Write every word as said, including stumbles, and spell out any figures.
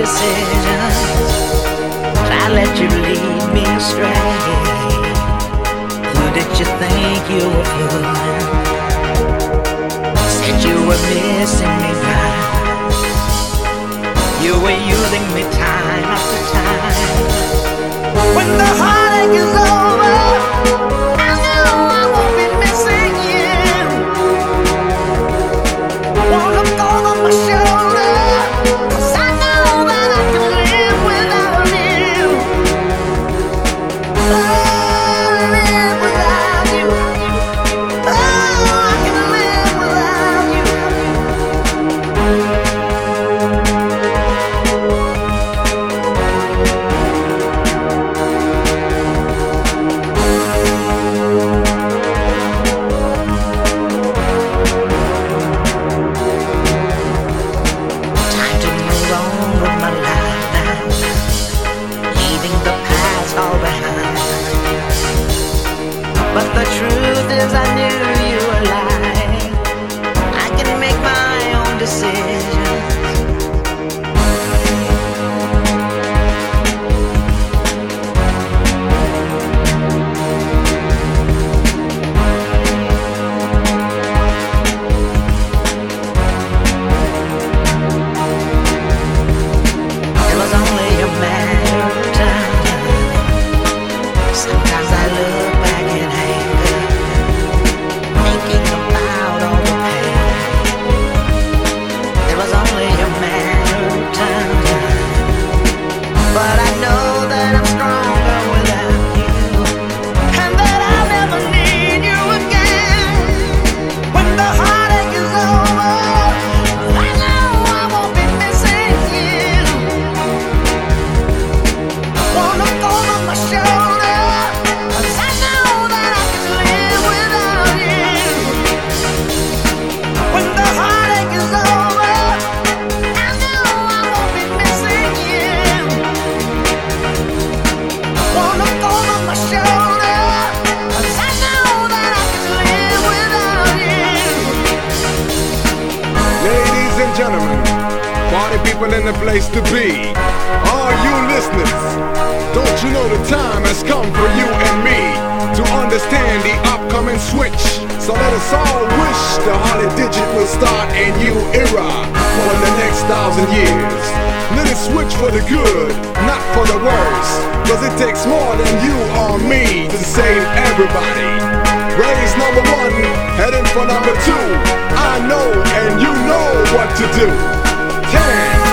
decisions. I let you lead me astray. Who did you think you were fooling? Said you were missing me by. You were using me time after time. When the heartache is over, I know I won't be missing you. Won't look over my shoulder, 'cause I know that I can live without you. Oh, live without you. Oh, I can live without you. Time to move on with my life now, leaving the past all behind. But the truth is I knew you were lying. I can make my own decisions. It was only a matter of time. Sometimes I look back in anger, thinking about all the pain. It was only a matter of time. But I know that I'm stronger without you, and that I'll never need you again. When the heartache is over, I know I won't be missing you. Won't look over my shoulder, 'cause I know that I can live without you. When the heartache is over, I know I won't be missing you. Won't look over my shoulder, 'cause I know that I can live without you. Ladies and gentlemen, party people in the place to be. All you listeners, don't you know the time has come for you and me to understand the upcoming switch? So let us all wish the Holly Digit will start a new era for the next thousand years. Let it switch for the good, not for the worse, 'cause it takes more than you or me to save everybody. Raise number one, heading for number two. I know and you know what to do. Ten.